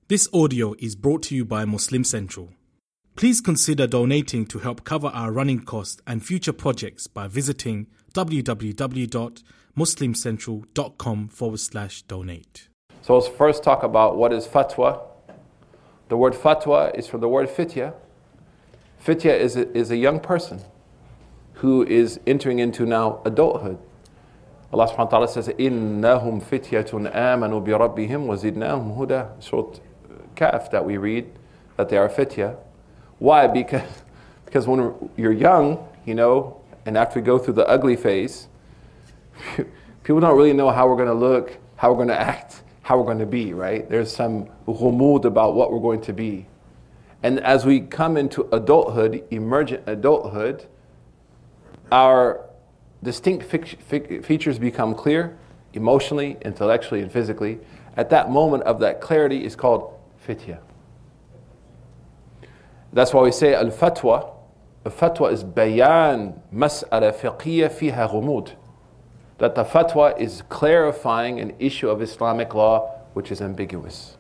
This audio is brought to you by Muslim Central. Please consider donating to help cover our running costs and future projects by visiting www.muslimcentral.com/donate. So let's first talk about what is fatwa. The word fatwa is from the word fitya. Fitya is a young person who is entering into now adulthood. Allah subhanahu wa ta'ala says, إِنَّهُمْ فِتْيَةٌ آمَنُوا بِرَبِّهِمْ وَزِدْنَاهُمْ هُدًى. Surah Kaf that we read, that they are fitya. Why? Because when you're young, and after we go through the ugly phase, people don't really know how we're going to look, how we're going to act, how we're going to be, right? There's some ghumud about what we're going to be. And as we come into adulthood, emergent adulthood, our distinct features become clear, emotionally, intellectually, and physically. At that moment of that clarity is called fitya. That's why we say al-fatwa. Al-fatwa is bayan mas'ala fiqhiyya fiha ghumud. That the fatwa is clarifying an issue of Islamic law which is ambiguous.